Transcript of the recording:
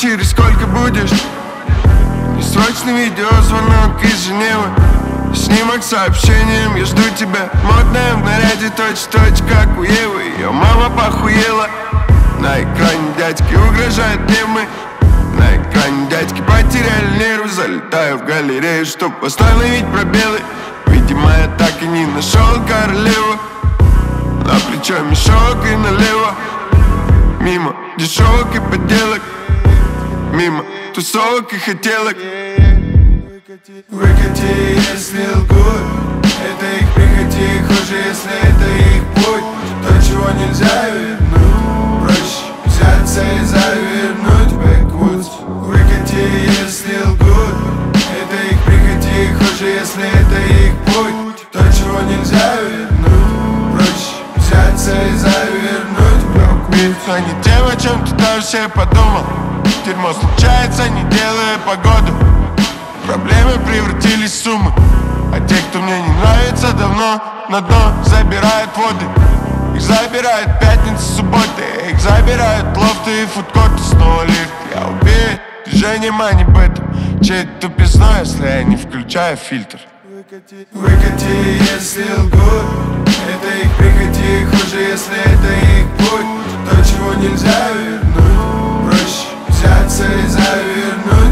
через сколько будешь? Несрочный видеозвонок из Женевы, снимок с сообщением, я жду тебя. Модная в наряде точь-в-точь, как у Евы. Ее мама похуела. На экране дядьки угрожают темы. На экране дядьки потеряли нервы. Залетаю в галерею, чтоб восстановить пробелы. Видимо, я так и не нашел королеву. На плечо мешок и налево. Мимо дешевок и подделок, мимо тусовок и хотелок. Выкати, если лгут, это их прихоти. Хуже, если это их путь. То, чего нельзя вернуть, проще взяться и завернуть backwoods. Выкати, если лгут, это их прихоти. Хуже, если это их путь. То, чего нельзя вернуть, проще взяться и завернуть backwoods. Но не тем, о чем ты тоже себе подумал. Дерьмо случается, не делая погоду. Проблемы превратились в суммы. А те, кто мне не нравится, давно на дно забирают воды. Их забирают пятницы, субботы. Их забирают лофты и фудкорты. Снова лифт, я уверен, движением, а не бетом. Чей тупизной, если я не включаю фильтр. Выкати, если лгут, это их прихоти. Хуже, если это их путь. То, чего нельзя вернуть, проще взяться и завернуть.